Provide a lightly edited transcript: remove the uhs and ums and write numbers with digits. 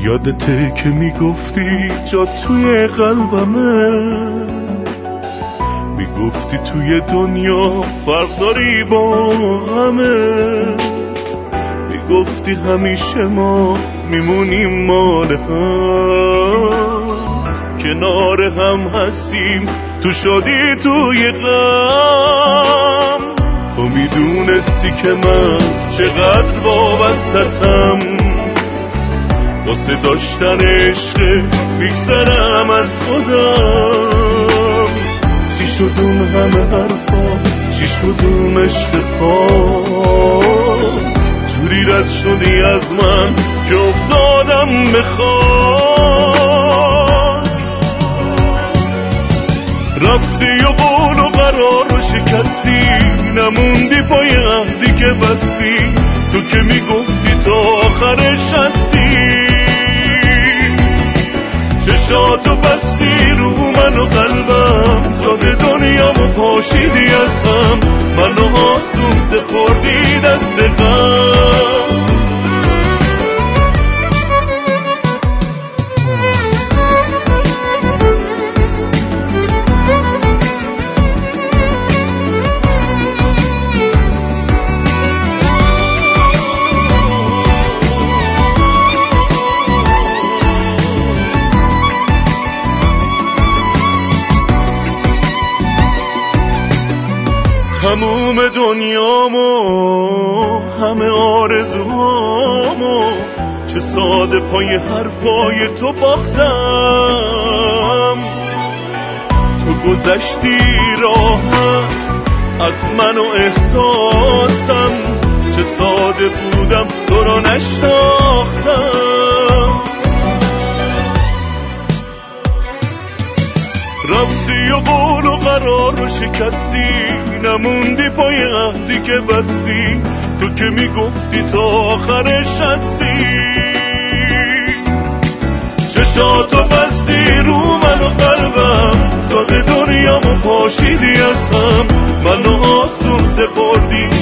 یادته که میگفتی جا توی قلبمه، میگفتی توی دنیا فرق داری با همه، میگفتی همیشه ما میمونیم مال هم، کنار هم هستیم تو شادی توی غم. تو میدونستی که من چقدر وابستم، واسه داشتن عشق میگذرم از خودم. چی شد اون همه حرفا، چی شد اون عشق پاک، جوری رد شدی از من که افتادم به خاک. رفتی و قول و قرار رو شکستی، نموندی پای عهدی که بستی، تو که میگفتی تا آخرش هستی. چشاتو بستی رو من و قلبم، زاده دنیامو پاشیدی از هم، منو آسون سپردی دست غم. تموم دنیامو، همه آرزوهامو، چه ساده پای حرفای تو باختم. تو گذشتی راحت از من و احساسم، چه ساده بودم تو را نشناختم. رفتی و قول و قرار رو شکستی، نموندی پای عهدی که بستی، تو که میگفتی تا آخرش هستی. چشاتو بستی رو من و قلبم، زاده دنیامو پاشیدی از هم، منو آسون سپردی